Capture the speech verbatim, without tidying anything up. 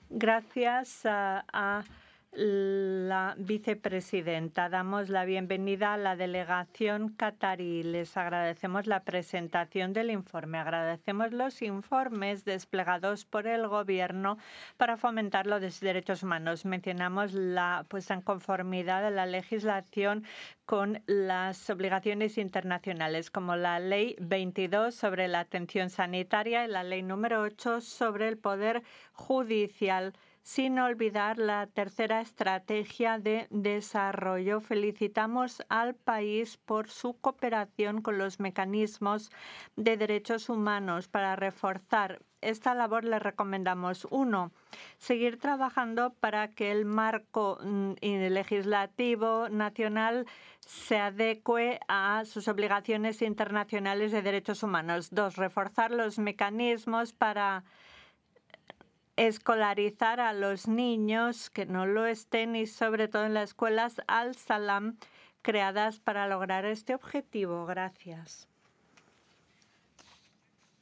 Gracias a, a la vicepresidenta. Damos la bienvenida a la delegación catarí. Les agradecemos la presentación del informe. Agradecemos los informes desplegados por el Gobierno para fomentar los derechos humanos. Mencionamos la puesta en conformidad de la legislación con las obligaciones internacionales, como la Ley veintidós sobre la atención sanitaria y la Ley número ocho sobre el Poder Judicial, sin olvidar la tercera estrategia de desarrollo. Felicitamos al país por su cooperación con los mecanismos de derechos humanos. Para reforzar esta labor les recomendamos: uno, seguir trabajando para que el marco legislativo nacional se adecue a sus obligaciones internacionales de derechos humanos. Dos, reforzar los mecanismos para escolarizar a los niños que no lo estén, y sobre todo en las escuelas Al-Salam creadas para lograr este objetivo. Gracias.